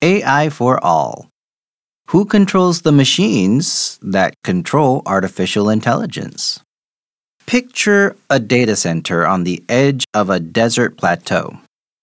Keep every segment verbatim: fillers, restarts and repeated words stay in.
A I for all. Who controls the machines that control artificial intelligence? Picture a data center on the edge of a desert plateau.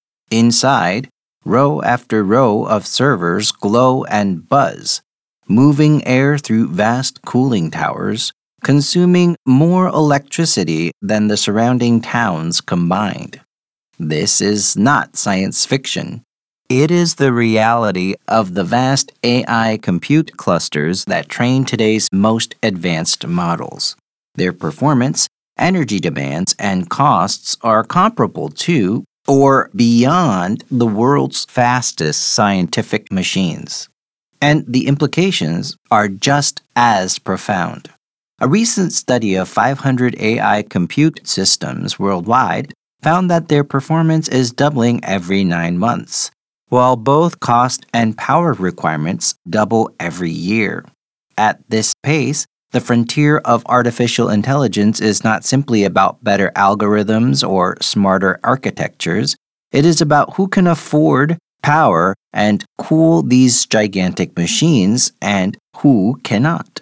Inside, row after row of servers glow and buzz, moving air through vast cooling towers, consuming more electricity than the surrounding towns combined. This is not science fiction. It is the reality of the vast A I compute clusters that train today's most advanced models. Their performance, energy demands, and costs are comparable to or beyond the world's fastest scientific machines. And the implications are just as profound. A recent study of five hundred A I compute systems worldwide found that their performance is doubling every nine months, while both cost and power requirements double every year. At this pace, the frontier of artificial intelligence is not simply about better algorithms or smarter architectures. It is about who can afford, power, and cool these gigantic machines and who cannot.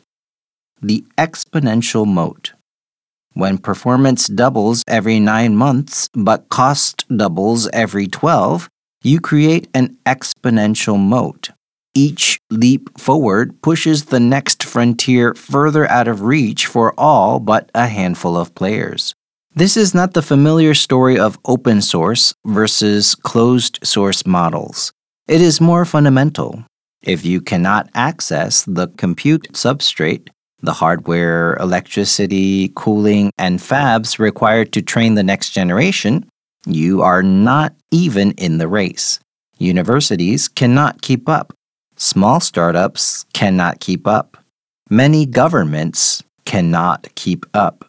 The exponential moat. When performance doubles every nine months but cost doubles every twelve, you create an exponential moat. Each leap forward pushes the next frontier further out of reach for all but a handful of players. This is not the familiar story of open source versus closed source models. It is more fundamental. If you cannot access the compute substrate, the hardware, electricity, cooling, and fabs required to train the next generation, you are not even in the race. Universities cannot keep up. Small startups cannot keep up. Many governments cannot keep up.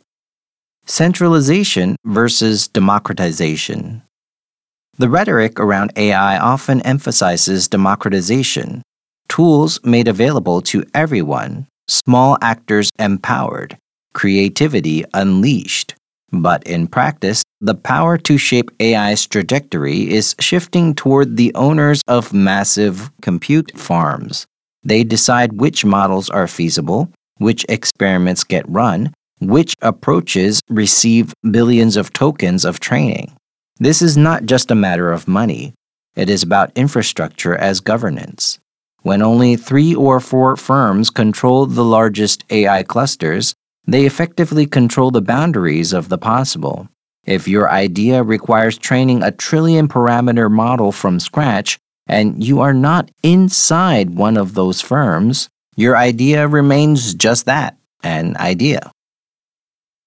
Centralization versus democratization. The rhetoric around A I often emphasizes democratization, tools made available to everyone, small actors empowered, creativity unleashed. But in practice, the power to shape A I's trajectory is shifting toward the owners of massive compute farms. They decide which models are feasible, which experiments get run, which approaches receive billions of tokens of training. This is not just a matter of money. It is about infrastructure as governance. When only three or four firms control the largest A I clusters, they effectively control the boundaries of the possible. If your idea requires training a trillion parameter model from scratch and you are not inside one of those firms, your idea remains just that, an idea.